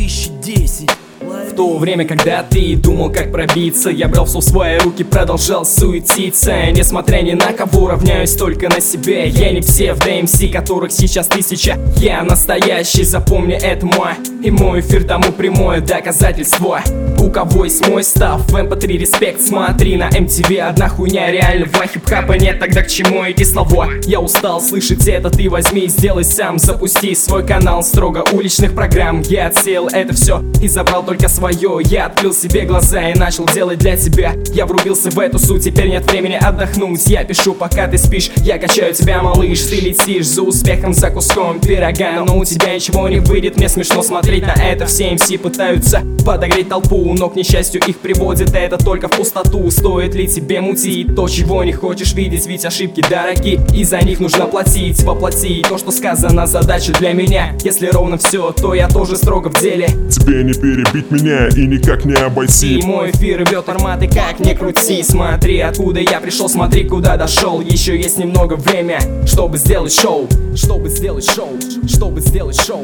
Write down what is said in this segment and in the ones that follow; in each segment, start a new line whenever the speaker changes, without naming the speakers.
2010.
В то время, когда ты думал, как пробиться, я брал все в свои руки, продолжал суетиться. Несмотря ни на кого, равняюсь только на себя. Я не псевдо-МС, которых сейчас тысяча. Я настоящий, запомни, это мой. И мой эфир тому прямое доказательство. У кого есть мой став, в MP3 респект, смотри на MTV. Одна хуйня реального хип-хапа нет, тогда к чему эти слова? Я устал слышать это, ты возьми и сделай сам. Запусти свой канал строго уличных программ. Я отсеял это все и забрал только свое. Я открыл себе глаза и начал делать для тебя. Я врубился в эту суть, теперь нет времени отдохнуть. Я пишу, пока ты спишь, я качаю тебя, малыш. Ты летишь за успехом, за куском пирога, но у тебя ничего не выйдет. Мне смешно смотреть на это. Все МС пытаются подогреть толпу, но к несчастью их приводит это только в пустоту. Стоит ли тебе мутить то, чего не хочешь видеть? Ведь ошибки дороги, и за них нужно платить. Воплоти то, что сказано, задача для меня. Если ровно все, то я тоже строго в деле.
Тебе не перебить меня и никак не обойти.
И мой эфир рвет форматы, как не крути. Смотри, откуда я пришел, смотри, куда дошел. Еще есть немного время, чтобы сделать шоу. Чтобы сделать шоу. Чтобы сделать шоу.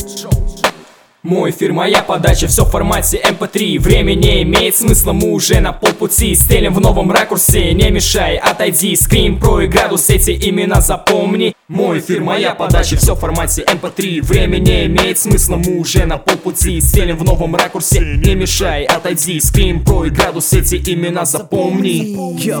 Мой эфир, моя подача, все в формате MP3. Время не имеет смысла, мы уже на полпути. Стелим в новом ракурсе, не мешай, отойди. Скрим, про и градус, эти имена запомни. Мой эфир, моя подача, все в формате MP3. Время не имеет смысла, мы уже на полпути. Стелим в новом ракурсе, не мешай, отойди. Скрим, про и градус, эти имена запомни.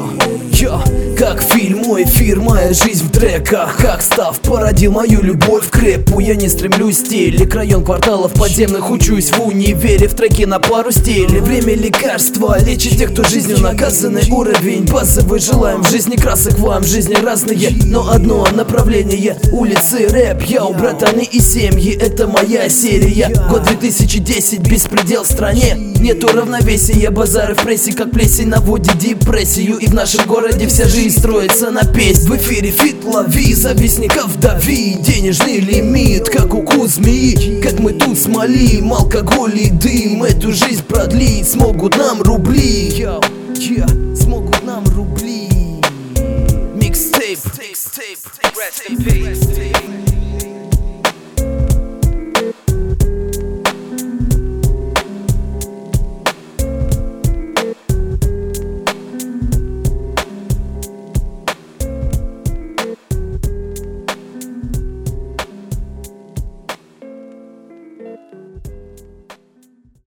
Как фильм, мой эфир, моя жизнь в треках. Как став породил мою любовь к рэпу. Я не стремлюсь в стиле, к район кварталов подземных. Учусь в универе, в треке на пару стилей. Время лекарства, лечит тех, кто жизнью наказанный. Уровень базовый, желаем в жизни красок. Вам в жизни разные, но одно направление. Улицы, рэп, яу, братаны и семьи. Это моя серия. Год 2010, беспредел в стране. Нету равновесия, базары в прессе, как плесень наводит депрессию. И в нашем городе вся жизнь строится на песне. В эфире фит, лови, завистников дави. Денежный лимит, как укус змеи. Как мы тут смолим, алкоголь и дым. Эту жизнь продлить смогут нам рубли. Смогут нам рубли. Mixtape. Rest in peace.